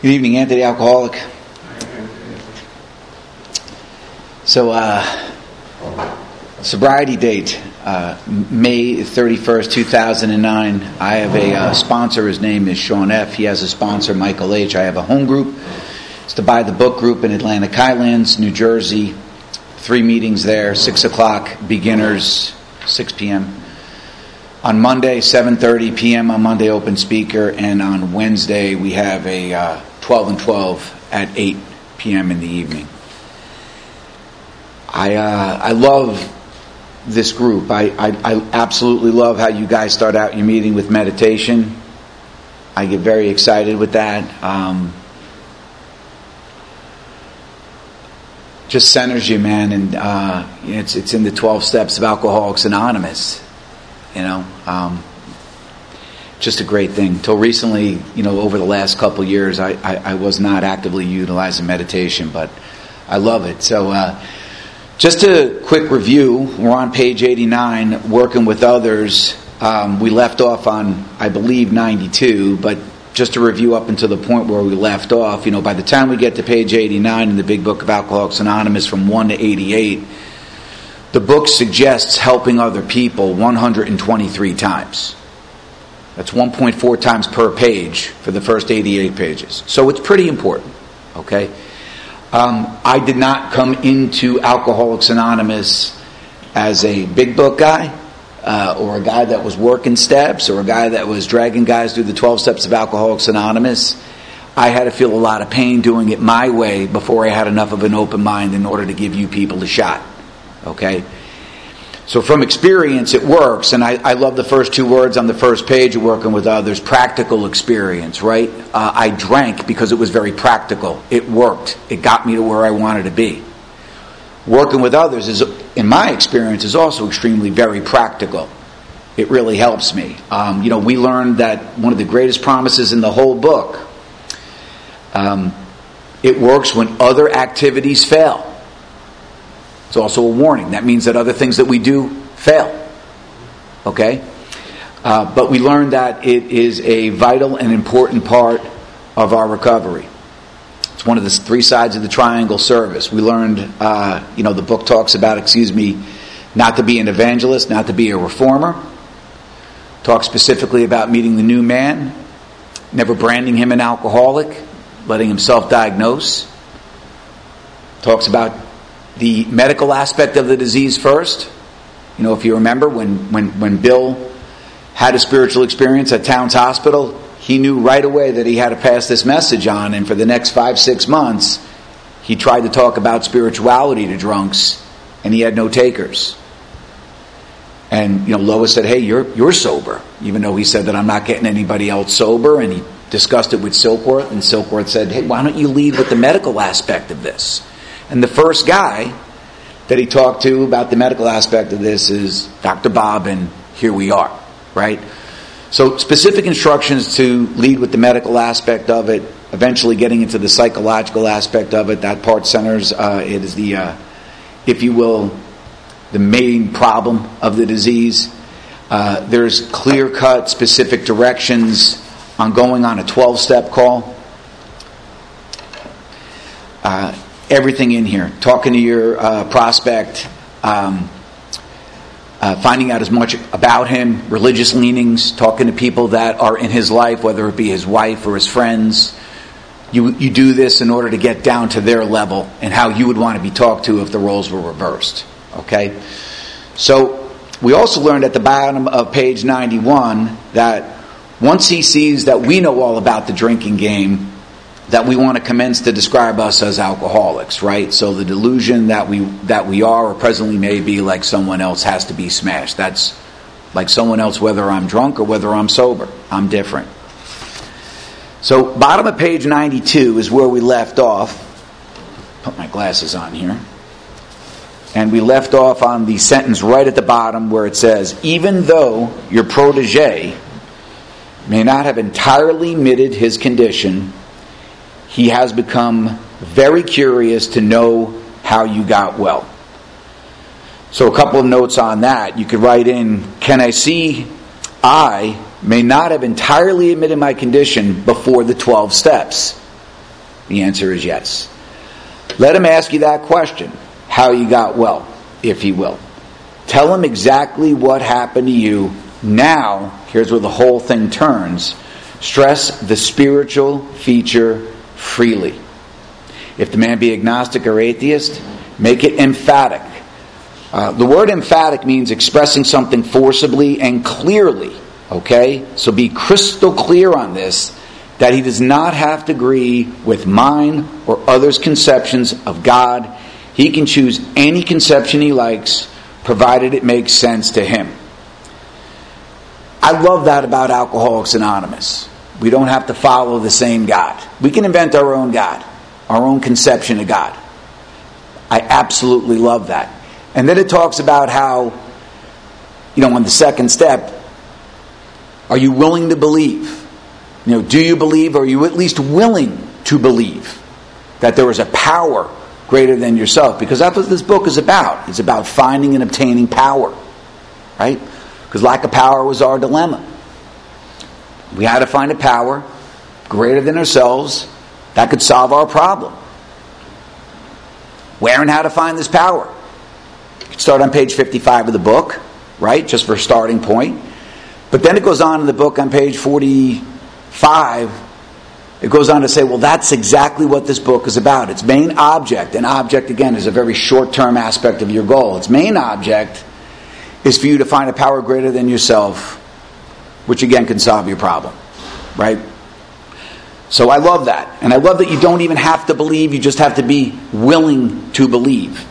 Good evening, Anthony Alcoholic. So, sobriety date, May 31st, 2009. I have a sponsor. His name is Sean F. He has a sponsor, Michael H. I have a home group. It's the Buy the Book group in Atlantic Highlands, New Jersey. 3 meetings there, 6 o'clock, beginners, 6 p.m. On Monday, 7:30 p.m. on Monday, open speaker. And on Wednesday, we have a 12 and 12 at 8 p.m. in the evening. I love this group. I absolutely love how you guys start out your meeting with meditation. I get very excited with that. Just centers you, man, and it's in the 12 steps of Alcoholics Anonymous. Just a great thing. Till recently, over the last couple years, I was not actively utilizing meditation, but I love it. So, just a quick review. We're on page 89, working with others. We left off on, I believe, 92, but just to review up until the point where we left off, by the time we get to page 89 in the Big Book of Alcoholics Anonymous from 1 to 88, the book suggests helping other people 123 times. That's 1.4 times per page for the first 88 pages. So it's pretty important, okay? I did not come into Alcoholics Anonymous as a big book guy, or a guy that was working steps, or a guy that was dragging guys through the 12 steps of Alcoholics Anonymous. I had to feel a lot of pain doing it my way before I had enough of an open mind in order to give you people a shot. Okay? So from experience, it works, and I love the first 2 words on the first page of working with others, practical experience, right? I drank because it was very practical. It worked. It got me to where I wanted to be. Working with others, is, in my experience, is also extremely very practical. It really helps me. We learned that one of the greatest promises in the whole book, it works when other activities fail. It's also a warning. That means that other things that we do fail. Okay? But we learned that it is a vital and important part of our recovery. It's one of the 3 sides of the triangle service. We learned, the book talks about, not to be an evangelist, not to be a reformer. Talks specifically about meeting the new man, never branding him an alcoholic, letting him self-diagnose. Talks about the medical aspect of the disease first. If you remember, when Bill had a spiritual experience at Towns Hospital, he knew right away that he had to pass this message on, and for the next 5-6 months, he tried to talk about spirituality to drunks, and he had no takers. And Lois said, "Hey, you're sober," even though he said that I'm not getting anybody else sober, and he discussed it with Silkworth, and Silkworth said, "Hey, why don't you lead with the medical aspect of this?" And the first guy that he talked to about the medical aspect of this is Dr. Bob, and here we are, right? So specific instructions to lead with the medical aspect of it, eventually getting into the psychological aspect of it. That part centers, it is the, if you will, the main problem of the disease. There's clear-cut specific directions on going on a 12-step call. Everything in here. Talking to your prospect, finding out as much about him, religious leanings, talking to people that are in his life, whether it be his wife or his friends. You do this in order to get down to their level and how you would want to be talked to if the roles were reversed. Okay? So, we also learned at the bottom of page 91 that once he sees that we know all about the drinking game, that we want to commence to describe us as alcoholics, right? So the delusion that we are or presently may be like someone else has to be smashed. That's like someone else, whether I'm drunk or whether I'm sober. I'm different. So bottom of page 92 is where we left off. Put my glasses on here. And we left off on the sentence right at the bottom where it says, even though your protege may not have entirely admitted his condition, he has become very curious to know how you got well. So a couple of notes on that. You could write in, can I see I may not have entirely admitted my condition before the 12 steps. The answer is yes. Let him ask you that question, how you got well, if he will. Tell him exactly what happened to you. Now, here's where the whole thing turns. Stress the spiritual feature freely. If the man be agnostic or atheist, make it emphatic. The word emphatic means expressing something forcibly and clearly. Okay? So be crystal clear on this, that he does not have to agree with mine or others' conceptions of God. He can choose any conception he likes, provided it makes sense to him. I love that about Alcoholics Anonymous. We don't have to follow the same God. We can invent our own God, our own conception of God. I absolutely love that. And then it talks about how, on the second step, are you willing to believe? Do you believe, or are you at least willing to believe that there is a power greater than yourself? Because that's what this book is about. It's about finding and obtaining power. Right? Because lack of power was our dilemma. We had to find a power greater than ourselves that could solve our problem. Where and how to find this power? You can start on page 55 of the book, right? Just for a starting point. But then it goes on in the book on page 45. It goes on to say, well, that's exactly what this book is about. Its main object, and object again is a very short-term aspect of your goal. Its main object is for you to find a power greater than yourself, which again can solve your problem, right? So I love that. And I love that you don't even have to believe, you just have to be willing to believe.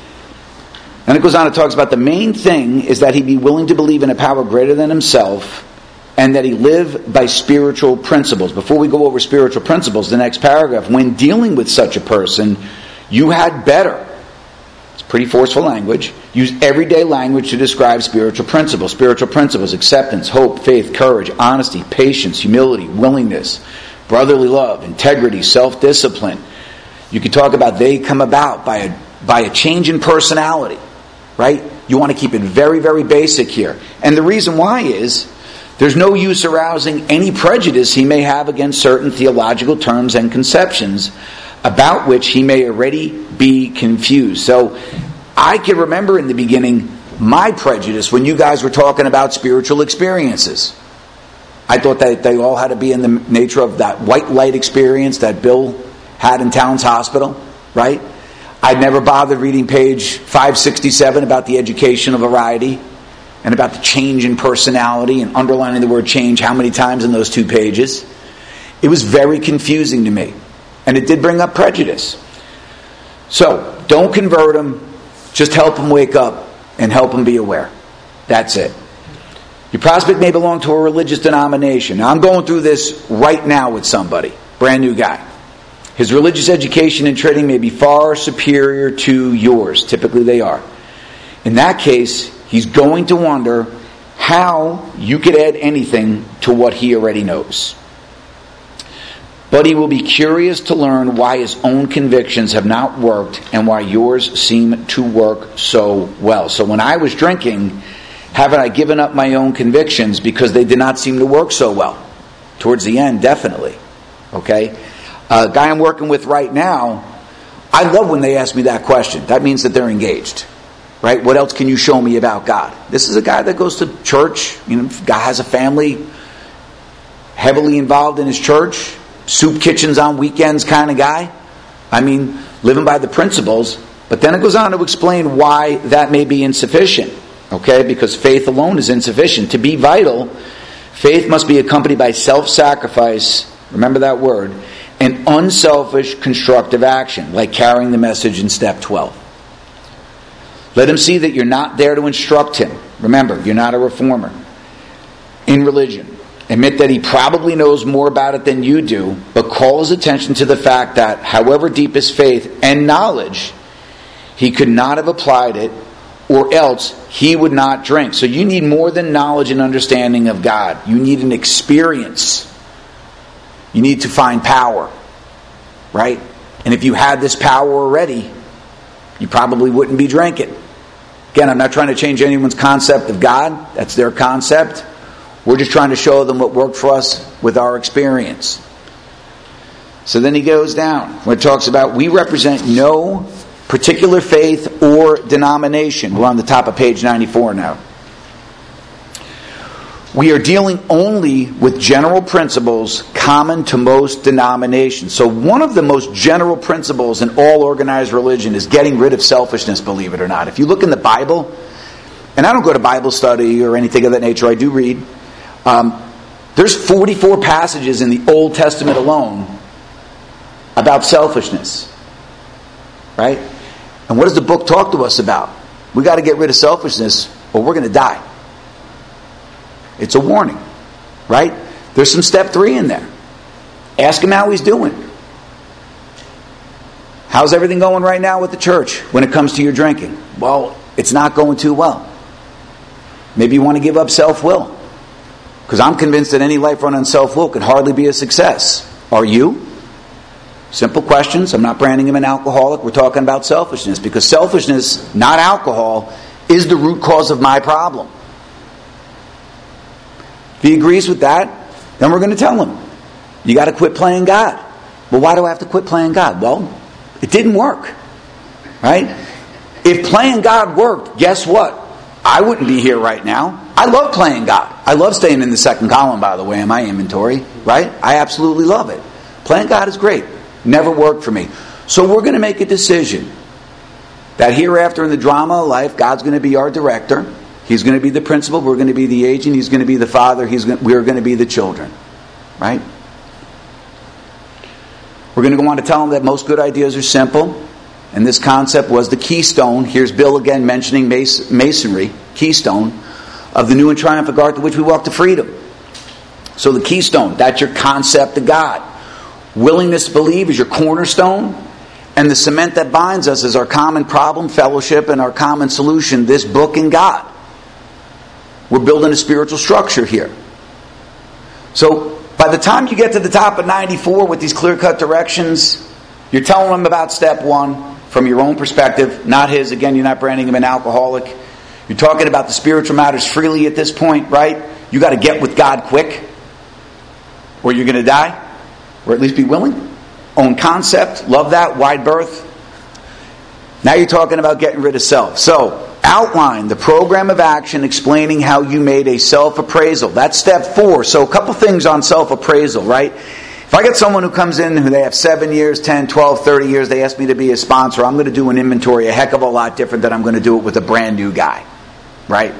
And it goes on, it talks about the main thing is that he be willing to believe in a power greater than himself, and that he live by spiritual principles. Before we go over spiritual principles, the next paragraph, when dealing with such a person, you had better, it's pretty forceful language, use everyday language to describe spiritual principles. Spiritual principles: acceptance, hope, faith, courage, honesty, patience, humility, willingness, brotherly love, integrity, self-discipline. You could talk about they come about by a change in personality, right? You want to keep it very, very basic here. And the reason why is there's no use arousing any prejudice he may have against certain theological terms and conceptions about which he may already be confused. So I can remember in the beginning my prejudice when you guys were talking about spiritual experiences. I thought that they all had to be in the nature of that white light experience that Bill had in Towns Hospital, right? I'd never bothered reading page 567 about the education of variety and about the change in personality and underlining the word change how many times in those 2 pages. It was very confusing to me. And it did bring up prejudice. So, don't convert them. Just help them wake up and help them be aware. That's it. Your prospect may belong to a religious denomination. Now, I'm going through this right now with somebody. Brand new guy. His religious education and training may be far superior to yours. Typically they are. In that case, he's going to wonder how you could add anything to what he already knows. But he will be curious to learn why his own convictions have not worked and why yours seem to work so well. So when I was drinking, haven't I given up my own convictions because they did not seem to work so well? Towards the end, definitely. Okay? A guy I'm working with right now, I love when they ask me that question. That means that they're engaged. Right? What else can you show me about God? This is a guy that goes to church. Guy has a family, heavily involved in his church. Soup kitchens on weekends kind of guy. Living by the principles. But then it goes on to explain why that may be insufficient. Okay? Because faith alone is insufficient. To be vital, faith must be accompanied by self-sacrifice, remember that word, and unselfish constructive action, like carrying the message in step 12. Let him see that you're not there to instruct him. Remember, you're not a reformer in religion. Admit that he probably knows more about it than you do, but call his attention to the fact that, however deep his faith and knowledge, he could not have applied it, or else he would not drink. So you need more than knowledge and understanding of God. You need an experience. You need to find power, right? And if you had this power already, you probably wouldn't be drinking. Again, I'm not trying to change anyone's concept of God. That's their concept. We're just trying to show them what worked for us with our experience. So then he goes down where it talks about we represent no particular faith or denomination. We're on the top of page 94 now. We are dealing only with general principles common to most denominations. So one of the most general principles in all organized religion is getting rid of selfishness, believe it or not. If you look in the Bible, and I don't go to Bible study or anything of that nature, I do read. There's 44 passages in the Old Testament alone about selfishness. Right? And what does the book talk to us about? We got to get rid of selfishness or we're going to die. It's a warning, right? There's some step 3 in there. Ask him how he's doing. How's everything going right now with the church when it comes to your drinking? Well, it's not going too well. Maybe you want to give up self-will. Because I'm convinced that any life run on self-will could hardly be a success. Are you? Simple questions. I'm not branding him an alcoholic. We're talking about selfishness. Because selfishness, not alcohol, is the root cause of my problem. If he agrees with that, then we're going to tell him, you got to quit playing God. Well, why do I have to quit playing God? Well, it didn't work. Right? If playing God worked, guess what? I wouldn't be here right now. I love playing God. I love staying in the second column, by the way, in my inventory. Right? I absolutely love it. Playing God is great. Never worked for me. So we're going to make a decision that hereafter in the drama of life, God's going to be our director. He's going to be the principal. We're going to be the agent. He's going to be the father. We're going to be the children. Right? We're going to go on to tell them that most good ideas are simple. And this concept was the keystone. Here's Bill again mentioning masonry. Keystone of the new and triumphant ark to which we walk to freedom. So the keystone, that's your concept of God. Willingness to believe is your cornerstone. And the cement that binds us is our common problem, fellowship, and our common solution, this book and God. We're building a spiritual structure here. So by the time you get to the top of 94 with these clear-cut directions, you're telling them about step 1 from your own perspective, not his. Again, you're not branding him an alcoholic. You're talking about the spiritual matters freely at this point, right? You got to get with God quick or you're going to die, or at least be willing. Own concept, love that, wide berth. Now you're talking about getting rid of self. So, outline the program of action explaining how you made a self-appraisal. That's step 4. So a couple things on self-appraisal, right? If I get someone who comes in who they have 7 years, 10, 12, 30 years, they ask me to be a sponsor, I'm going to do an inventory a heck of a lot different than I'm going to do it with a brand new guy. Right?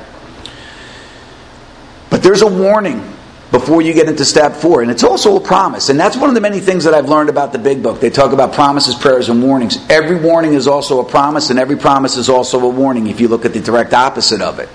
But there's a warning before you get into step 4. And it's also a promise. And that's one of the many things that I've learned about the Big Book. They talk about promises, prayers, and warnings. Every warning is also a promise, and every promise is also a warning if you look at the direct opposite of it.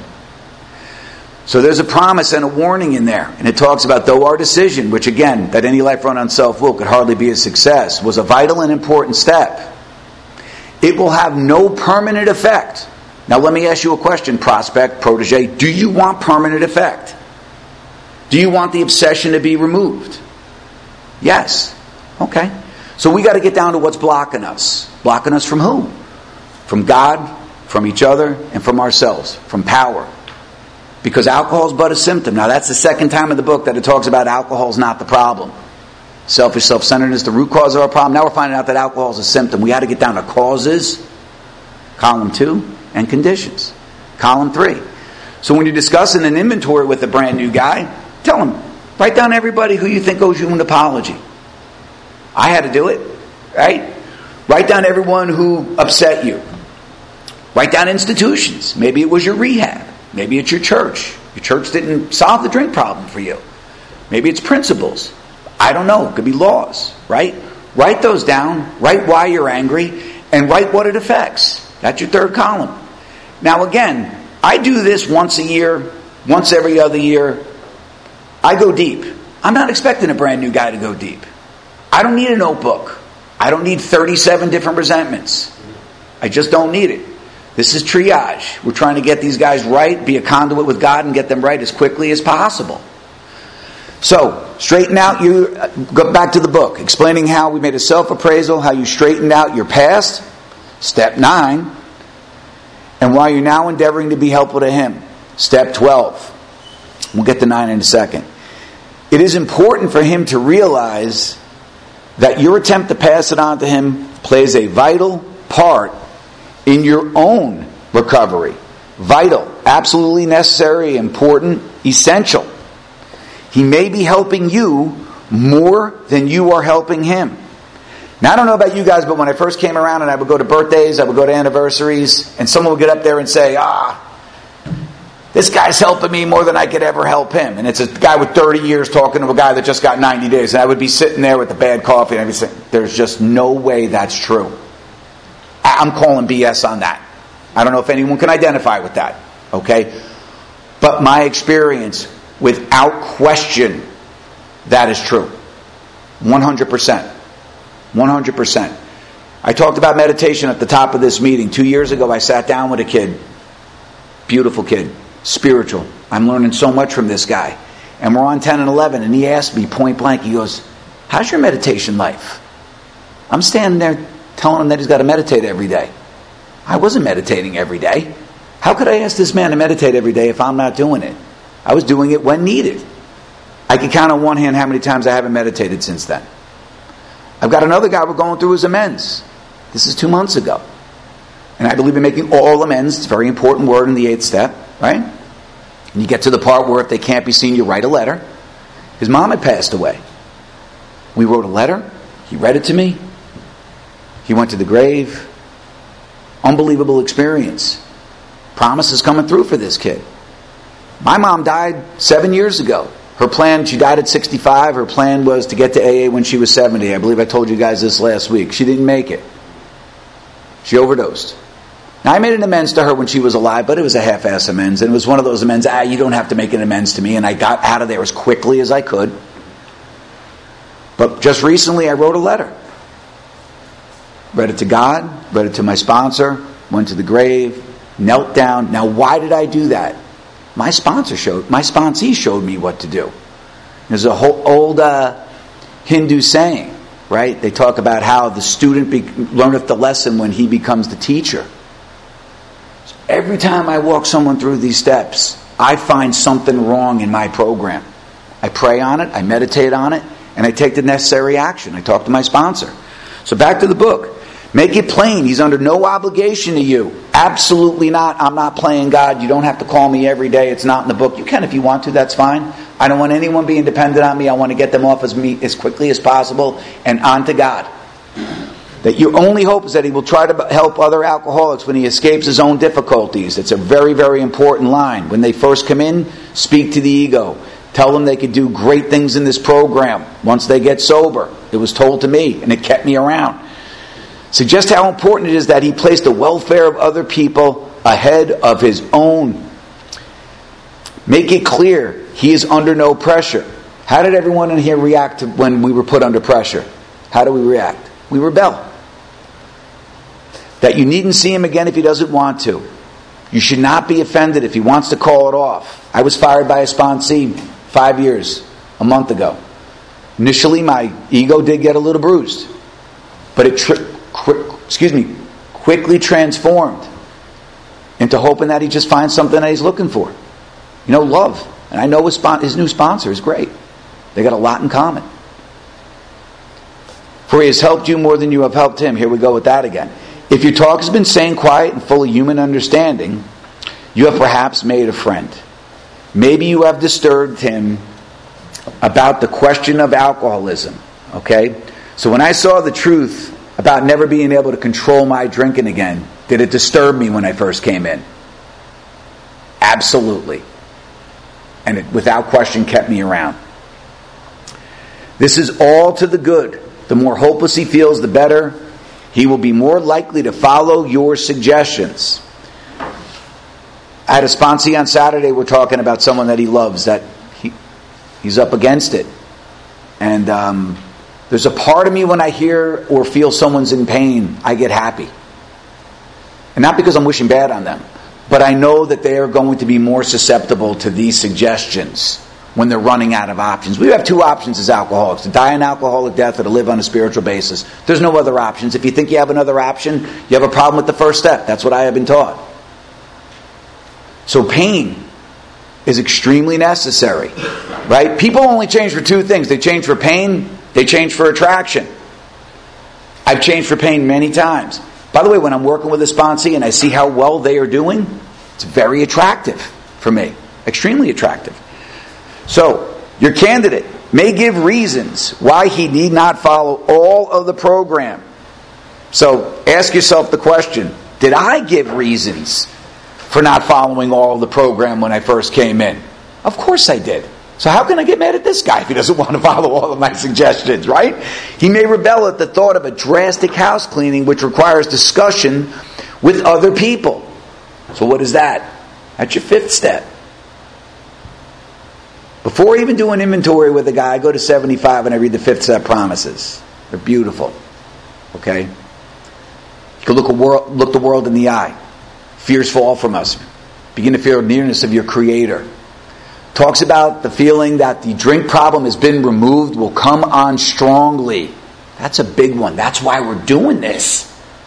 So there's a promise and a warning in there. And it talks about, though our decision, which again, that any life run on self-will could hardly be a success, was a vital and important step, it will have no permanent effect. Now let me ask you a question, prospect, protege. Do you want permanent effect? Do you want the obsession to be removed? Yes. Okay. So we got to get down to what's blocking us. Blocking us from who? From God, from each other, and from ourselves. From power. Because alcohol is but a symptom. Now that's the second time in the book that it talks about alcohol is not the problem. Selfish, self-centeredness, the root cause of our problem. Now we're finding out that alcohol is a symptom. We got to get down to causes, column 2, and conditions, column 3. So when you're discussing an inventory with a brand new guy, tell him, write down everybody who you think owes you an apology. I had to do it, right? Write down everyone who upset you. Write down institutions. Maybe it was your rehab. Maybe it's your church. Your church didn't solve the drink problem for you. Maybe it's principles. I don't know. It could be laws, right? Write those down. Write why you're angry. And write what it affects. That's your third column. Now again, I do this once a year, once every other year. I go deep. I'm not expecting a brand new guy to go deep. I don't need a notebook. I don't need 37 different resentments. I just don't need it. This is triage. We're trying to get these guys right, be a conduit with God, and get them right as quickly as possible. So, straighten out go back to the book, explaining how we made a self-appraisal, how you straightened out your past, step 9, and why you're now endeavoring to be helpful to Him, step 12. We'll get to 9 in a second. It is important for him to realize that your attempt to pass it on to him plays a vital part in your own recovery. Vital, absolutely necessary, important, essential. He may be helping you more than you are helping him. Now, I don't know about you guys, but when I first came around and I would go to birthdays, I would go to anniversaries, and someone would get up there and say, this guy's helping me more than I could ever help him. And it's a guy with 30 years talking to a guy that just got 90 days. And I would be sitting there with the bad coffee and I'd be saying, there's just no way that's true. I'm calling BS on that. I don't know if anyone can identify with that. Okay? But my experience, without question, that is true. 100%. 100%. I talked about meditation at the top of this meeting. 2 years ago, I sat down with a kid. Beautiful kid. Spiritual. I'm learning so much from this guy. And we're on 10 and 11, and he asked me point blank, he goes, how's your meditation life? I'm standing there telling him that he's got to meditate every day. I wasn't meditating every day. How could I ask this man to meditate every day if I'm not doing it? I was doing it when needed. I can count on one hand how many times I haven't meditated since then. I've got another guy we're going through his amends. This is 2 months ago. And I believe in making all amends. It's a very important word in the 8th step, right? And you get to the part where if they can't be seen, you write a letter. His mom had passed away. We wrote a letter. He read it to me. He went to the grave. Unbelievable experience. Promises coming through for this kid. My mom died 7 years ago. Her plan, she died at 65. Her plan was to get to AA when she was 70. I believe I told you guys this last week. She didn't make it. She overdosed. Now, I made an amends to her when she was alive, but it was a half-ass amends. And it was one of those amends, you don't have to make an amends to me. And I got out of there as quickly as I could. But just recently, I wrote a letter. Read it to God, read it to my sponsor, went to the grave, knelt down. Now, why did I do that? My sponsee showed me what to do. There's a whole old Hindu saying, right? They talk about how the student learneth the lesson when he becomes the teacher. So every time I walk someone through these steps, I find something wrong in my program. I pray on it, I meditate on it, and I take the necessary action. I talk to my sponsor. So back to the book. Make it plain. He's under no obligation to you. Absolutely not. I'm not playing God. You don't have to call me every day. It's not in the book. You can if you want to. That's fine. I don't want anyone being dependent on me. I want to get them off as quickly as possible and on to God. That your only hope is that he will try to help other alcoholics when he escapes his own difficulties. It's a very, very important line. When they first come in, speak to the ego. Tell them they could do great things in this program once they get sober. It was told to me, and it kept me around. Suggest how important it is that he placed the welfare of other people ahead of his own. Make it clear he is under no pressure. How did everyone in here react when we were put under pressure? How do we react? We rebel. That you needn't see him again if he doesn't want to. You should not be offended if he wants to call it off. I was fired by a sponsee 5 years, a month ago. Initially, my ego did get a little bruised. But it quickly transformed into hoping that he just finds something that he's looking for. Love. And I know his new sponsor is great. They got a lot in common. For he has helped you more than you have helped him. Here we go with that again. If your talk has been sane, quiet, and full of human understanding, you have perhaps made a friend. Maybe you have disturbed him about the question of alcoholism. Okay? So when I saw the truth about never being able to control my drinking again, did it disturb me when I first came in? Absolutely. And it, without question, kept me around. This is all to the good. The more hopeless he feels, the better. He will be more likely to follow your suggestions. I had a sponsee on Saturday. We're talking about someone that he loves, that he's up against it. And there's a part of me when I hear or feel someone's in pain, I get happy. And not because I'm wishing bad on them, but I know that they are going to be more susceptible to these suggestions when they're running out of options. We have two options as alcoholics: to die an alcoholic death or to live on a spiritual basis. There's no other options. If you think you have another option, you have a problem with the first step. That's what I have been taught. So pain is extremely necessary, right? People only change for two things. They change for pain, they change for attraction. I've changed for pain many times. By the way, when I'm working with a sponsee and I see how well they are doing, it's very attractive for me. Extremely attractive. So, your candidate may give reasons why he need not follow all of the program. So, ask yourself the question, did I give reasons for not following all of the program when I first came in? Of course I did. So how can I get mad at this guy if he doesn't want to follow all of my suggestions, right? He may rebel at the thought of a drastic house cleaning which requires discussion with other people. So what is that? That's your fifth step. Before I even do an inventory with a guy, I go to 75 and I read the fifth step promises. They're beautiful. Okay? You can look the world in the eye. Fears fall from us. Begin to feel the nearness of your Creator. Talks about the feeling that the drink problem has been removed, will come on strongly. That's a big one. That's why we're doing this.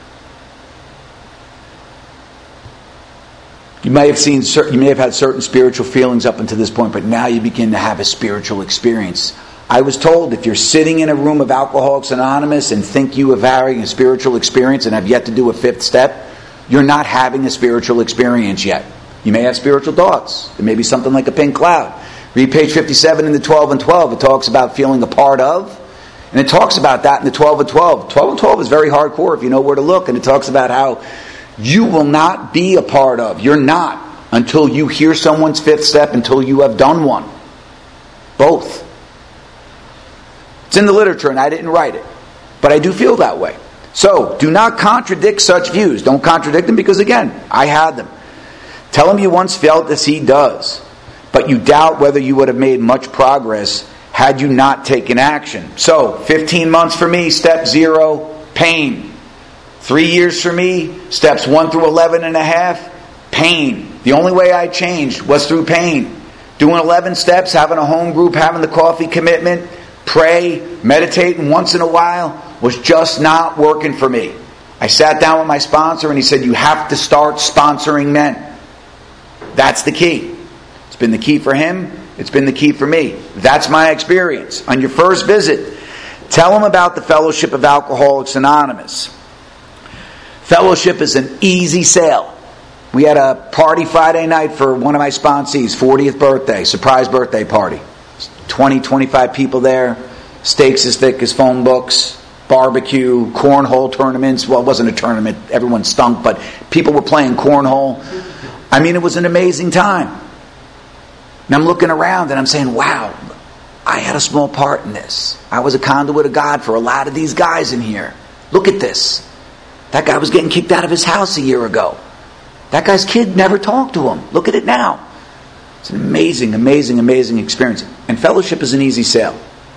You may have had certain spiritual feelings up until this point, but now you begin to have a spiritual experience. I was told if you're sitting in a room of Alcoholics Anonymous and think you are having a spiritual experience and have yet to do a fifth step, you're not having a spiritual experience yet. You may have spiritual thoughts. There may be something like a pink cloud. Read page 57 in the 12 and 12. It talks about feeling a part of. And it talks about that in the 12 and 12. 12 and 12 is very hardcore if you know where to look. And it talks about how you will not be a part of. You're not until you hear someone's fifth step, until you have done one. Both. It's in the literature and I didn't write it. But I do feel that way. So, do not contradict such views. Don't contradict them because, again, I had them. Tell him you once felt as he does, but you doubt whether you would have made much progress had you not taken action. So, 15 months for me, step 0, pain. 3 years for me, steps 1 through 11 and a half, pain. The only way I changed was through pain. Doing 11 steps, having a home group, having the coffee commitment, pray, meditating once in a while was just not working for me. I sat down with my sponsor and he said, you have to start sponsoring men. That's the key. It's been the key for him. It's been the key for me. That's my experience. On your first visit, tell him about the Fellowship of Alcoholics Anonymous. Fellowship is an easy sale. We had a party Friday night for one of my sponsees, 40th birthday, surprise birthday party. 20, 25 people there, steaks as thick as phone books, barbecue, cornhole tournaments. Well, it wasn't a tournament. Everyone stunk, but people were playing cornhole. I mean, it was an amazing time. And I'm looking around and I'm saying, wow, I had a small part in this. I was a conduit of God for a lot of these guys in here. Look at this. That guy was getting kicked out of his house a year ago. That guy's kid never talked to him. Look at it now. It's an amazing, amazing, amazing experience. And fellowship is an easy sale.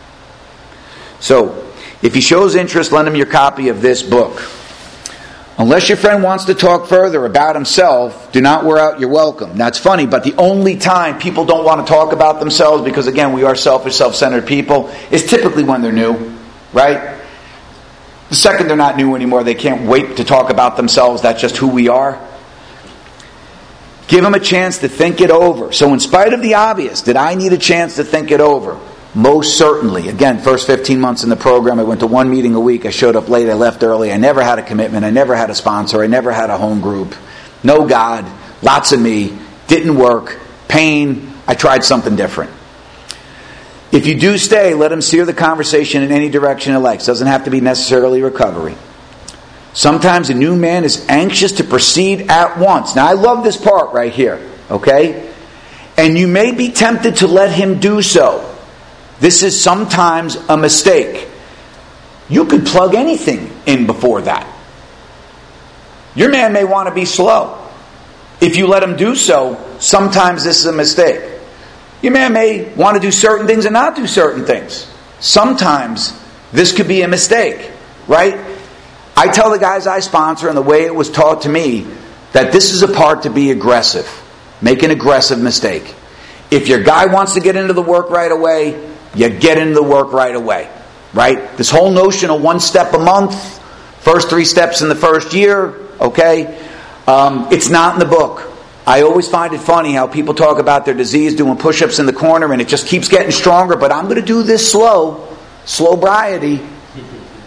So, if he shows interest, lend him your copy of this book. Unless your friend wants to talk further about himself, do not wear out your welcome. Now it's funny, but the only time people don't want to talk about themselves, because again, we are selfish, self-centered people, is typically when they're new, right? The second they're not new anymore, they can't wait to talk about themselves. That's just who we are. Give them a chance to think it over. So in spite of the obvious, did I need a chance to think it over? Most certainly. Again, first 15 months in the program, I went to one meeting a week. I showed up late. I left early. I never had a commitment. I never had a sponsor. I never had a home group. No God. Lots of me. Didn't work. Pain. I tried something different. If you do stay, let him steer the conversation in any direction he likes. Doesn't have to be necessarily recovery. Sometimes a new man is anxious to proceed at once. Now, I love this part right here. Okay? And you may be tempted to let him do so. This is sometimes a mistake. You could plug anything in before that. Your man may want to be slow. If you let him do so, sometimes this is a mistake. Your man may want to do certain things and not do certain things. Sometimes this could be a mistake, right? I tell the guys I sponsor, and the way it was taught to me, that this is a part to be aggressive. Make an aggressive mistake. If your guy wants to get into the work right away, you get into the work right away, right? This whole notion of 1 step a month, first 3 steps in the first year, okay? It's not in the book. I always find it funny how people talk about their disease doing push-ups in the corner and it just keeps getting stronger, but I'm going to do this slow, sobriety.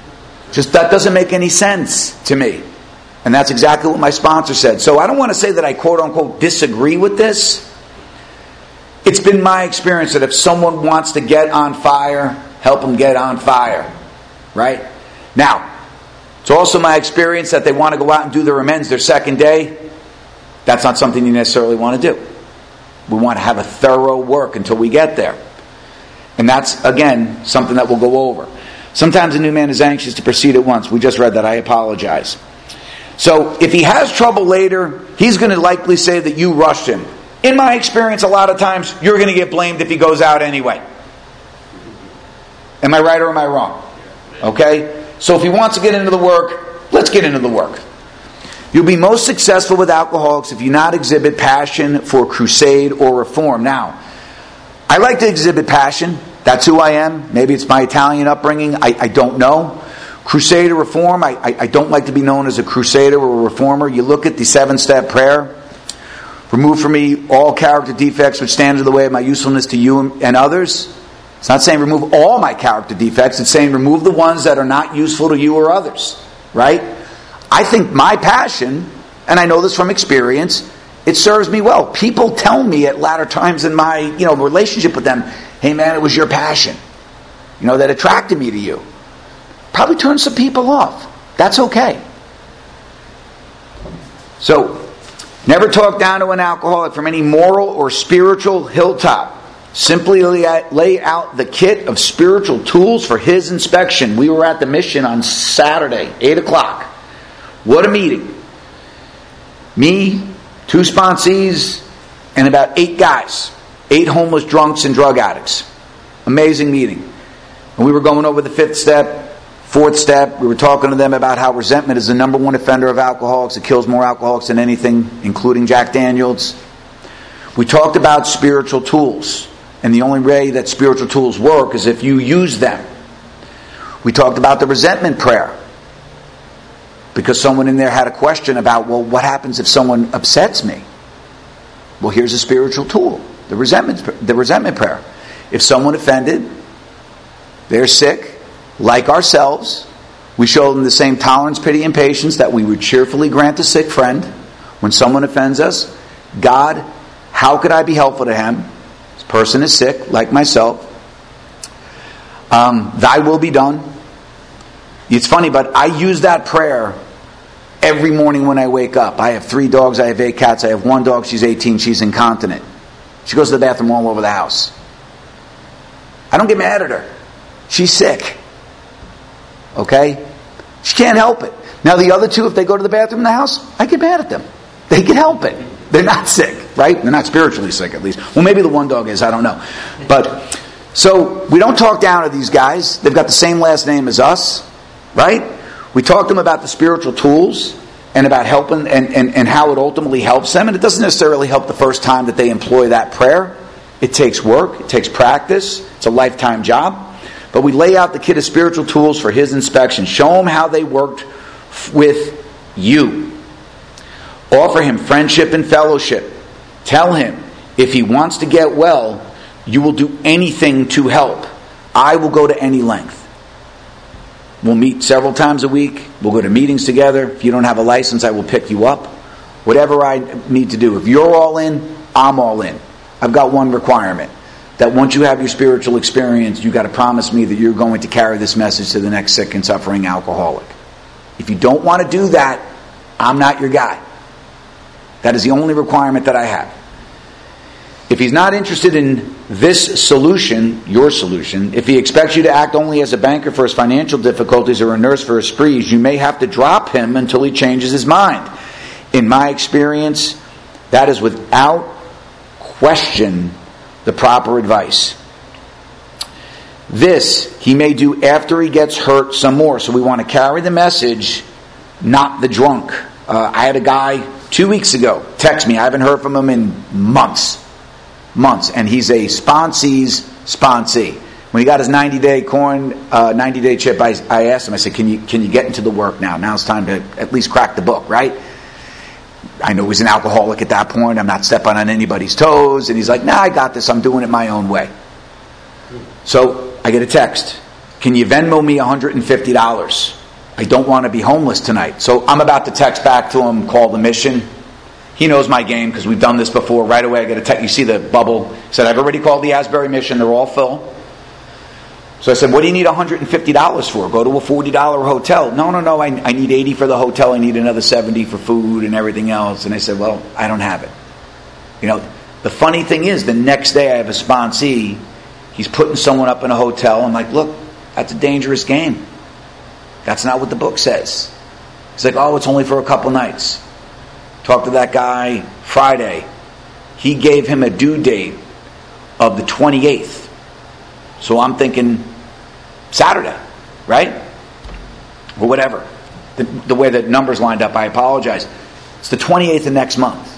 Just that doesn't make any sense to me. And that's exactly what my sponsor said. So I don't want to say that I quote unquote disagree with this. It's been my experience that if someone wants to get on fire, help them get on fire. Right? Now, it's also my experience that they want to go out and do their amends their second day. That's not something you necessarily want to do. We want to have a thorough work until we get there. And that's, again, something that we'll go over. Sometimes a new man is anxious to proceed at once. We just read that. I apologize. So if he has trouble later, he's going to likely say that you rushed him. In my experience, a lot of times, you're going to get blamed if he goes out anyway. Am I right or am I wrong? Okay? So if he wants to get into the work, let's get into the work. You'll be most successful with alcoholics if you not exhibit passion for crusade or reform. Now, I like to exhibit passion. That's who I am. Maybe it's my Italian upbringing. I don't know. Crusade or reform, I don't like to be known as a crusader or a reformer. You look at the 7-step prayer. Remove from me all character defects which stand in the way of my usefulness to you and others. It's not saying remove all my character defects. It's saying remove the ones that are not useful to you or others. Right? I think my passion, and I know this from experience, it serves me well. People tell me at latter times in my relationship with them, hey man, it was your passion that attracted me to you. Probably turns some people off. That's okay. So, never talk down to an alcoholic from any moral or spiritual hilltop. Simply lay out the kit of spiritual tools for his inspection. We were at the mission on Saturday, 8 o'clock. What a meeting. Me, 2 sponsees, and about 8 guys. 8 homeless drunks and drug addicts. Amazing meeting. And we were going over the 5th step, 4th step. We were talking to them about how resentment is the number 1 offender of alcoholics. It kills more alcoholics than anything, including Jack Daniels. We talked about spiritual tools. And the only way that spiritual tools work is if you use them. We talked about the resentment prayer. Because someone in there had a question about, well, what happens if someone upsets me? Well, here's a spiritual tool. The resentment prayer. If someone offended, they're sick, like ourselves, we show them the same tolerance, pity, and patience that we would cheerfully grant a sick friend. When someone offends us, God, how could I be helpful to him? This person is sick, like myself. Thy will be done. It's funny, but I use that prayer every morning when I wake up. I have 3 dogs, I have 8 cats, I have 1 dog, she's 18, she's incontinent. She goes to the bathroom all over the house. I don't get mad at her. She's sick. Okay? She can't help it. Now the other 2, if they go to the bathroom in the house, I get mad at them. They can help it. They're not sick, right? They're not spiritually sick, at least. Well, maybe the 1 dog is, I don't know. But, so, we don't talk down to these guys. They've got the same last name as us, right? We talk to them about the spiritual tools and about helping and how it ultimately helps them. And it doesn't necessarily help the first time that they employ that prayer. It takes work. It takes practice. It's a lifetime job. But we lay out the kit of spiritual tools for his inspection. Show him how they worked with you. Offer him friendship and fellowship. Tell him if he wants to get well, you will do anything to help. I will go to any length. We'll meet several times a week. We'll go to meetings together. If you don't have a license, I will pick you up. Whatever I need to do. If you're all in, I'm all in. I've got one requirement. That once you have your spiritual experience, you got to promise me that you're going to carry this message to the next sick and suffering alcoholic. If you don't want to do that, I'm not your guy. That is the only requirement that I have. If he's not interested in this solution, your solution, if he expects you to act only as a banker for his financial difficulties or a nurse for his sprees, you may have to drop him until he changes his mind. In my experience, that is without question the proper advice. This he may do after he gets hurt some more. So we want to carry the message, not the drunk. I had a guy 2 weeks ago text me. I haven't heard from him in months. And he's a sponsee's sponsee. When he got his 90-day chip, I asked him, I said, can you get into the work now? Now it's time to at least crack the book, right? I know he's an alcoholic at that point. I'm not stepping on anybody's toes. And he's like, I got this. I'm doing it my own way. So I get a text. Can you Venmo me $150? I don't want to be homeless tonight. So I'm about to text back to him, call the mission. He knows my game because we've done this before. Right away I get a text. You see the bubble. He said, I've already called the Asbury mission. They're all full. So I said, what do you need $150 for? Go to a $40 hotel. No. I need $80 for the hotel. I need another $70 for food and everything else. And I said, well, I don't have it. The funny thing is, the next day I have a sponsee. He's putting someone up in a hotel. I'm like, look, that's a dangerous game. That's not what the book says. He's like, oh, it's only for a couple nights. Talked to that guy Friday. He gave him a due date of the 28th. So I'm thinking Saturday, right? Or whatever. The way the numbers lined up, I apologize. It's the 28th of next month.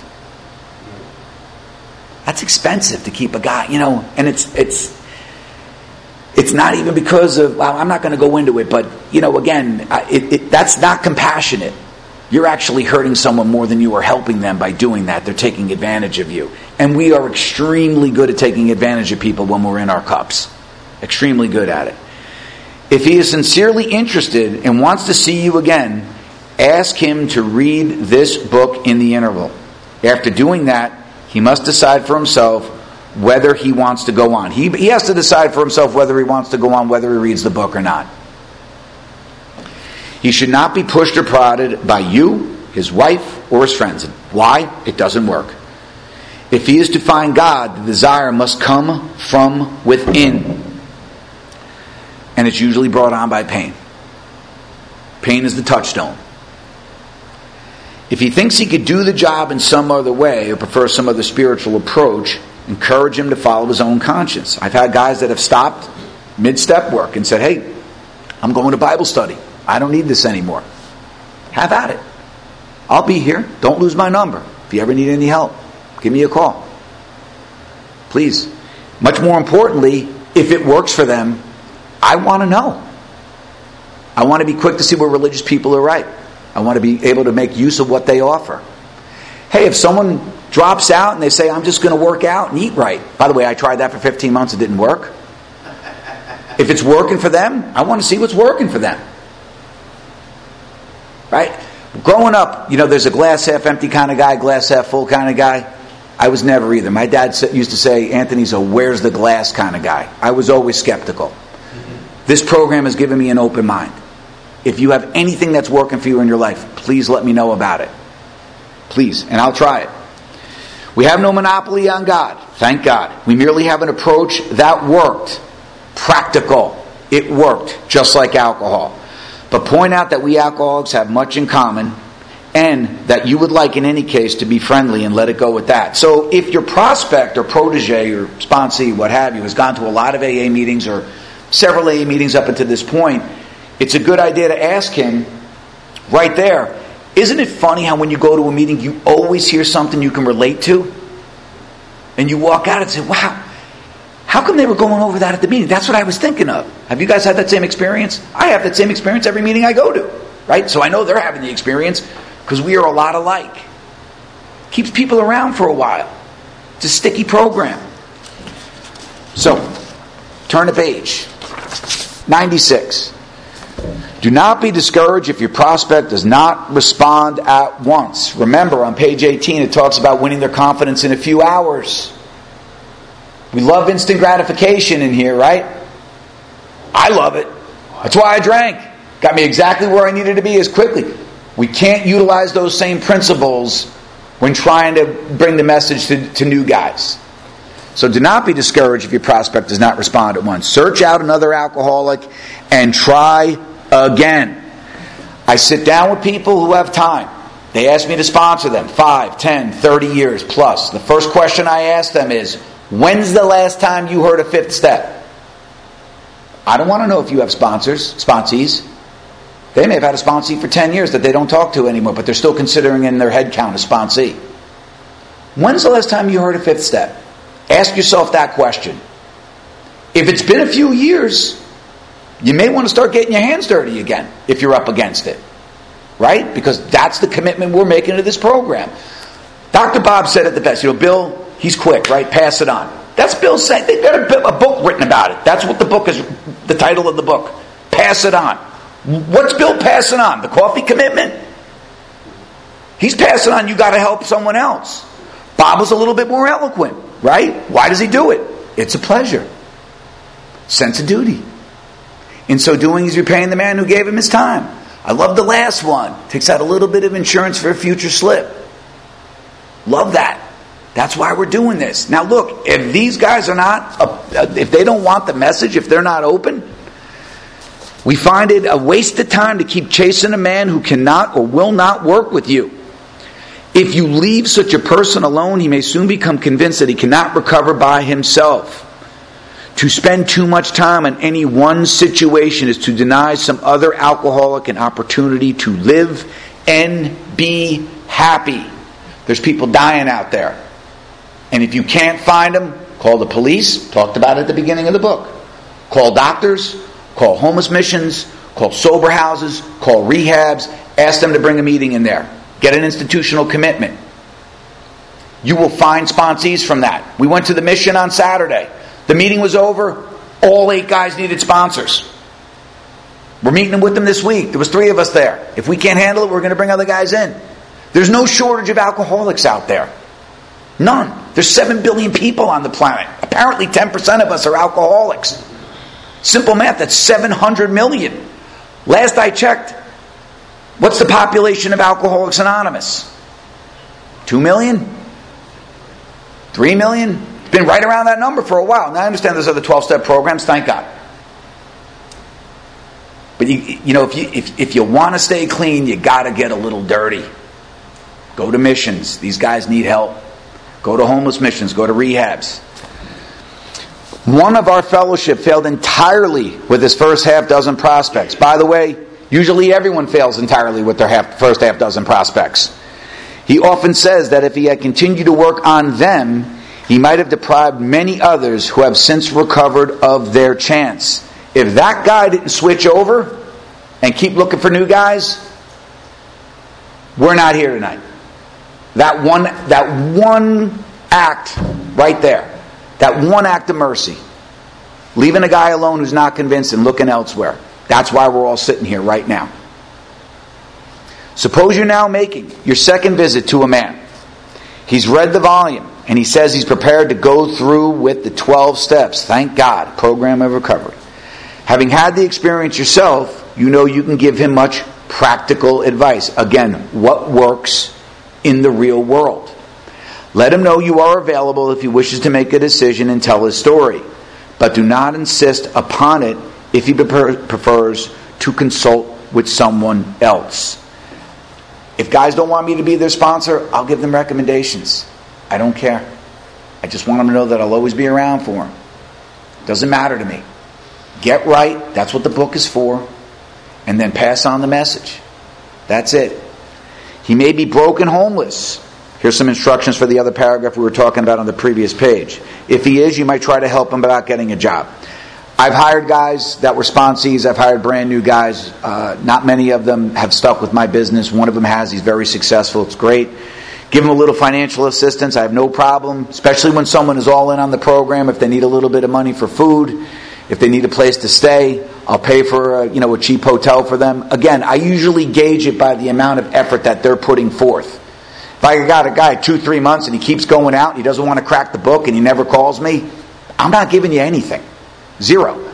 That's expensive to keep a guy, and it's not even because of, well, I'm not going to go into it, but, again, that's not compassionate. You're actually hurting someone more than you are helping them by doing that. They're taking advantage of you. And we are extremely good at taking advantage of people when we're in our cups. Extremely good at it. If he is sincerely interested and wants to see you again, ask him to read this book in the interval. After doing that, he must decide for himself whether he wants to go on. He has to decide for himself whether he wants to go on, whether he reads the book or not. He should not be pushed or prodded by you, his wife, or his friends. Why? It doesn't work. If he is to find God, the desire must come from within. And it's usually brought on by pain. Pain is the touchstone. If he thinks he could do the job in some other way or prefers some other spiritual approach, encourage him to follow his own conscience. I've had guys that have stopped mid-step work and said, hey, I'm going to Bible study. I don't need this anymore. Have at it. I'll be here. Don't lose my number. If you ever need any help, give me a call. Please. Much more importantly, if it works for them, I want to know. I want to be quick to see where religious people are right. I want to be able to make use of what they offer. Hey, if someone drops out and they say, I'm just going to work out and eat right. By the way, I tried that for 15 months. It didn't work. If it's working for them, I want to see what's working for them. Right? Growing up, there's a glass half empty kind of guy, glass half full kind of guy. I was never either. My dad used to say, Anthony's a where's the glass kind of guy. I was always skeptical. This program has given me an open mind. If you have anything that's working for you in your life, please let me know about it. Please, and I'll try it. We have no monopoly on God. Thank God. We merely have an approach that worked. Practical. It worked, just like alcohol. But point out that we alcoholics have much in common, and that you would like in any case to be friendly and let it go with that. So if your prospect or protege or sponsee, what have you, has gone to a lot of AA meetings or several AA meetings up until this point, it's a good idea to ask him right there, isn't it funny how when you go to a meeting you always hear something you can relate to? And you walk out and say, wow, how come they were going over that at the meeting? That's what I was thinking of. Have you guys had that same experience? I have that same experience every meeting I go to. Right? So I know they're having the experience because we are a lot alike. Keeps people around for a while. It's a sticky program. So, turn the page. 96. Do not be discouraged if your prospect does not respond at once. Remember, on page 18, it talks about winning their confidence in a few hours. We love instant gratification in here, right? I love it. That's why I drank. Got me exactly where I needed to be as quickly. We can't utilize those same principles when trying to bring the message to new guys. So do not be discouraged if your prospect does not respond at once. Search out another alcoholic and try again. I sit down with people who have time. They ask me to sponsor them 5, 10, 30 years plus. The first question I ask them is, when's the last time you heard a fifth step? I don't want to know if you have sponsees. They may have had a sponsee for 10 years that they don't talk to anymore, but they're still considering in their head count a sponsee. When's the last time you heard a fifth step? Ask yourself that question. If it's been a few years, you may want to start getting your hands dirty again if you're up against it. Right? Because that's the commitment we're making to this program. Dr. Bob said it the best. Bill, he's quick, right? Pass it on. That's Bill saying. They've got a book written about it. That's what the book is, the title of the book. Pass it on. What's Bill passing on? The coffee commitment? He's passing on, you got to help someone else. Bob was a little bit more eloquent, right? Why does he do it? It's a pleasure. Sense of duty. In so doing, he's repaying the man who gave him his time. I love the last one. Takes out a little bit of insurance for a future slip. Love that. That's why we're doing this. Now look, if these guys are not, if they don't want the message, if they're not open, we find it a waste of time to keep chasing a man who cannot or will not work with you. If you leave such a person alone, he may soon become convinced that he cannot recover by himself. To spend too much time on any one situation is to deny some other alcoholic an opportunity to live and be happy. There's people dying out there. And if you can't find them, call the police. Talked about it at the beginning of the book. Call doctors. Call homeless missions. Call sober houses. Call rehabs. Ask them to bring a meeting in there. Get an institutional commitment. You will find sponsees from that. We went to the mission on Saturday. The meeting was over. All 8 guys needed sponsors. We're meeting with them this week. There was 3 of us there. If we can't handle it, we're going to bring other guys in. There's no shortage of alcoholics out there. None. There's 7 billion people on the planet. Apparently 10% of us are alcoholics. Simple math, that's 700 million. Last I checked, what's the population of Alcoholics Anonymous? 2 million? 3 million? It's been right around that number for a while. Now I understand there's other 12-step programs, thank God. But you know, if you want to stay clean, you got to get a little dirty. Go to missions. These guys need help. Go to homeless missions. Go to rehabs. One of our fellowship failed entirely with his first half dozen prospects. By the way, usually everyone fails entirely with their first half dozen prospects. He often says that if he had continued to work on them, he might have deprived many others who have since recovered of their chance. If that guy didn't switch over and keep looking for new guys, we're not here tonight. That one act right there, that one act of mercy, leaving a guy alone who's not convinced and looking elsewhere. That's why we're all sitting here right now. Suppose you're now making your second visit to a man. He's read the volume and he says he's prepared to go through with the 12 steps. Thank God, program of recovery. Having had the experience yourself, you know you can give him much practical advice. Again, what works in the real world. Let him know you are available if he wishes to make a decision and tell his story. But do not insist upon it if he prefers to consult with someone else. If guys don't want me to be their sponsor, I'll give them recommendations. I don't care. I just want them to know that I'll always be around for them. Doesn't matter to me. Get right. That's what the book is for. And then pass on the message. That's it. He may be broke and homeless. Here's some instructions for the other paragraph we were talking about on the previous page. If he is, you might try to help him without getting a job. I've hired guys that were sponsees. I've hired brand new guys. Not many of them have stuck with my business. One of them has. He's very successful. It's great. Give them a little financial assistance. I have no problem, especially when someone is all in on the program. If they need a little bit of money for food, if they need a place to stay, I'll pay for a cheap hotel for them. Again, I usually gauge it by the amount of effort that they're putting forth. If I got a guy 2-3 months and he keeps going out and he doesn't want to crack the book and he never calls me, I'm not giving you anything. 0.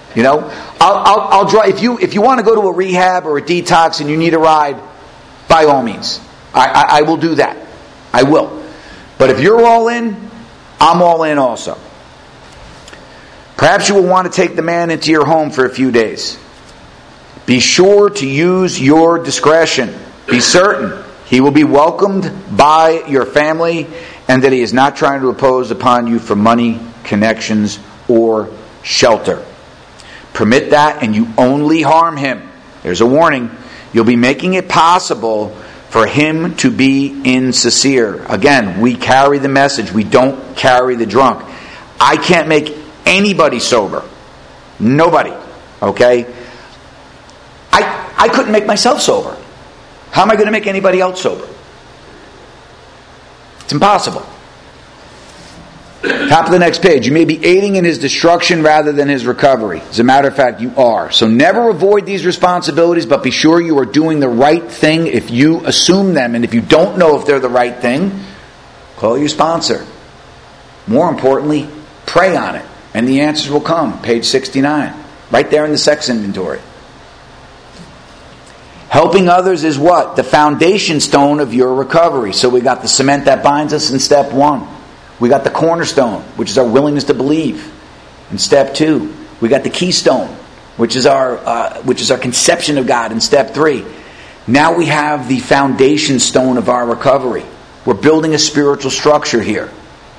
I'll draw. If you want to go to a rehab or a detox and you need a ride, by all means, I will do that. I will. But if you're all in, I'm all in also. Perhaps you will want to take the man into your home for a few days. Be sure to use your discretion. Be certain he will be welcomed by your family and that he is not trying to impose upon you for money, connections, or shelter. Permit that and you only harm him. There's a warning. You'll be making it possible for him to be insincere. Again, we carry the message. We don't carry the drunk. I can't make anybody sober. Nobody. Okay? I couldn't make myself sober. How am I going to make anybody else sober? It's impossible. Top of the next page. You may be aiding in his destruction rather than his recovery. As a matter of fact, you are. So never avoid these responsibilities, but be sure you are doing the right thing if you assume them. And if you don't know if they're the right thing, call your sponsor. More importantly, pray on it. And the answers will come. Page 69. Right there in the sex inventory. Helping others is what? The foundation stone of your recovery. So we got the cement that binds us in step 1. We got the cornerstone, which is our willingness to believe. In step 2, we got the keystone, which is our conception of God. In step 3, now we have the foundation stone of our recovery. We're building a spiritual structure here.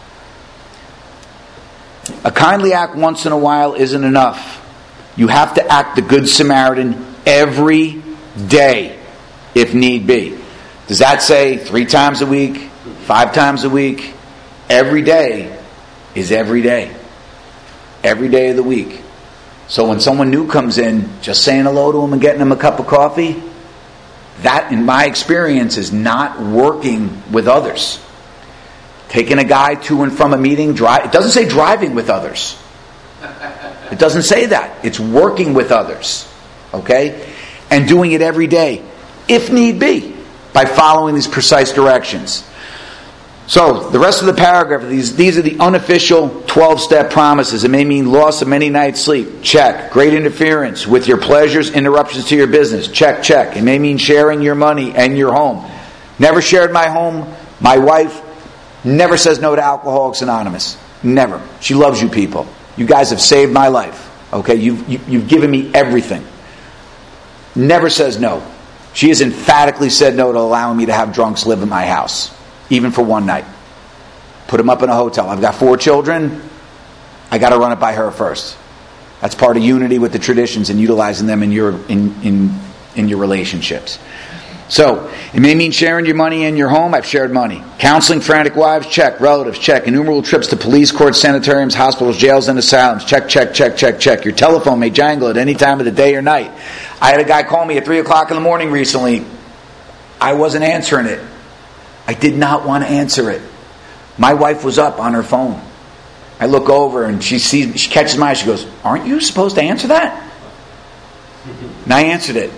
A kindly act once in a while isn't enough. You have to act the Good Samaritan every day, if need be. Does that say 3 times a week, 5 times a week? Every day is every day. Every day of the week. So when someone new comes in, just saying hello to them and getting them a cup of coffee, that, in my experience, is not working with others. Taking a guy to and from a meeting, it doesn't say driving with others. It doesn't say that. It's working with others. Okay? And doing it every day, if need be, by following these precise directions. So, the rest of the paragraph, these are the unofficial 12-step promises. It may mean loss of many nights' sleep. Check. Great interference with your pleasures, interruptions to your business. Check, check. It may mean sharing your money and your home. Never shared my home. My wife never says no to Alcoholics Anonymous. Never. She loves you people. You guys have saved my life. Okay? You've given me everything. Never says no. She has emphatically said no to allowing me to have drunks live in my house. Even for one night. Put them up in a hotel. I've got 4 children. I got to run it by her first. That's part of unity with the traditions and utilizing them in your relationships. So, it may mean sharing your money in your home. I've shared money. Counseling frantic wives, check. Relatives, check. Innumerable trips to police, courts, sanitariums, hospitals, jails, and asylums. Check, check, check, check, check. Your telephone may jangle at any time of the day or night. I had a guy call me at 3 o'clock in the morning recently. I wasn't answering it. I did not want to answer it. My wife was up on her phone. I look over and she catches my eye. She goes, "Aren't you supposed to answer that?" And I answered it.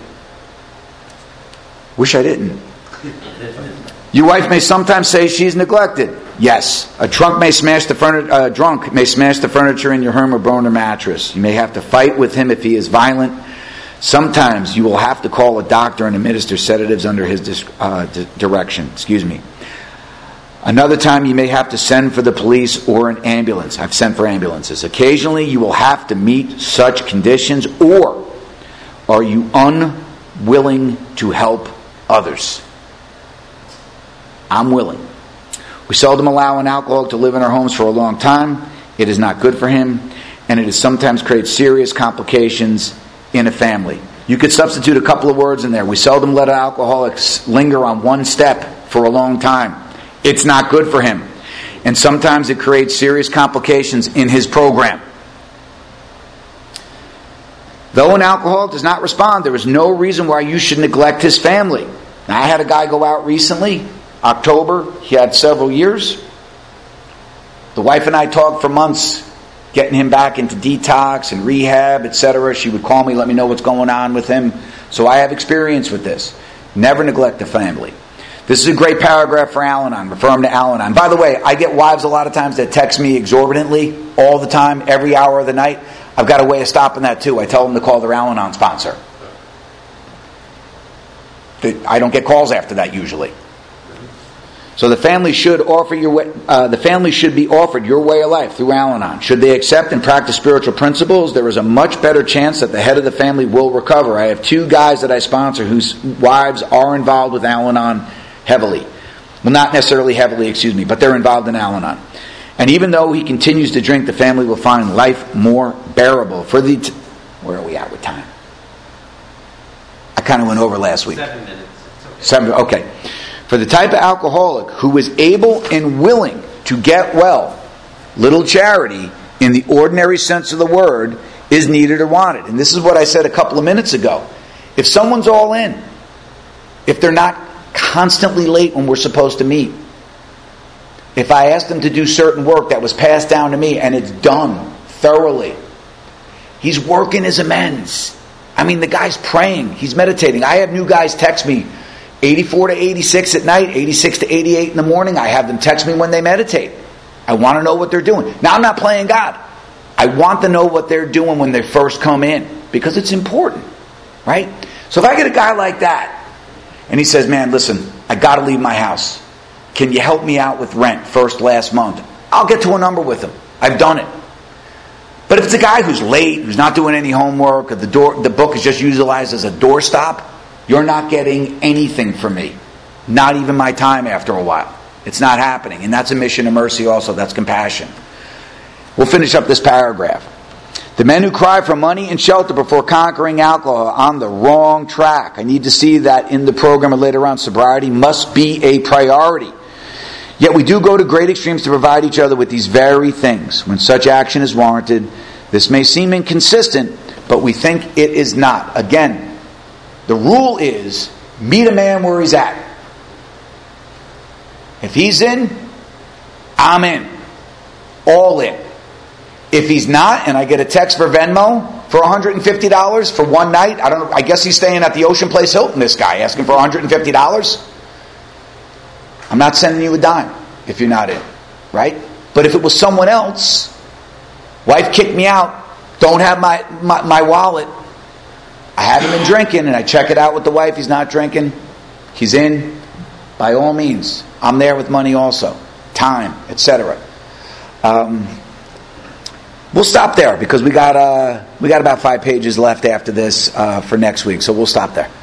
Wish I didn't. Your wife may sometimes say she's neglected. Yes. A drunk may smash the furniture in your home or burn a mattress. You may have to fight with him if he is violent. Sometimes you will have to call a doctor and administer sedatives under his direction. Another time you may have to send for the police or an ambulance. I've sent for ambulances. Occasionally you will have to meet such conditions, or are you unwilling to help others? I'm willing. We seldom allow an alcoholic to live in our homes for a long time. It is not good for him, and it sometimes creates serious complications in a family. You could substitute a couple of words in there. We seldom let alcoholics linger on one step for a long time. It's not good for him. And sometimes it creates serious complications in his program. Though an alcoholic does not respond, there is no reason why you should neglect his family. Now, I had a guy go out recently, October. He had several years. The wife and I talked for months, getting him back into detox and rehab, etc. She would call me, let me know what's going on with him. So I have experience with this. Never neglect the family. This is a great paragraph for Al-Anon. Refer him to Al-Anon. By the way, I get wives a lot of times that text me exorbitantly all the time, every hour of the night. I've got a way of stopping that too. I tell them to call their Al-Anon sponsor. I don't get calls after that usually. So the family should be offered your way of life through Al-Anon. Should they accept and practice spiritual principles, there is a much better chance that the head of the family will recover. I have 2 guys that I sponsor whose wives are involved with Al-Anon heavily. Well, not necessarily heavily, but they're involved in Al-Anon. And even though he continues to drink, the family will find life more bearable. Where are we at with time? I kind of went over last week. 7 minutes. Okay. 7, okay. For the type of alcoholic who is able and willing to get well, little charity, in the ordinary sense of the word, is needed or wanted. And this is what I said a couple of minutes ago. If someone's all in, if they're not constantly late when we're supposed to meet, if I asked him to do certain work that was passed down to me and it's done thoroughly, he's working his amends. I mean, the guy's praying, he's meditating. I have new guys text me 84 to 86 at night, 86 to 88 in the morning. I have them text me when they meditate. I want to know what they're doing. Now, I'm not playing God. I want to know what they're doing when they first come in, because it's important, right? So if I get a guy like that, and he says, man, listen, I got to leave my house. Can you help me out with rent last month? I'll get to a number with him. I've done it. But if it's a guy who's late, who's not doing any homework, or the book is just utilized as a doorstop, you're not getting anything from me. Not even my time after a while. It's not happening. And that's a mission of mercy also. That's compassion. We'll finish up this paragraph. The men who cry for money and shelter before conquering alcohol are on the wrong track. I need to see that in the program later on. Sobriety must be a priority. Yet we do go to great extremes to provide each other with these very things. When such action is warranted, this may seem inconsistent, but we think it is not. Again, the rule is, meet a man where he's at. If he's in, I'm in. All in. If he's not, and I get a text for Venmo for $150 for one night, I guess he's staying at the Ocean Place Hilton, this guy, asking for $150. I'm not sending you a dime if you're not in, right? But if it was someone else, wife kicked me out, don't have my wallet, I haven't been drinking, and I check it out with the wife, he's not drinking, he's in, by all means, I'm there with money also, time, etc. We'll stop there because we got about 5 pages left after this for next week, so we'll stop there.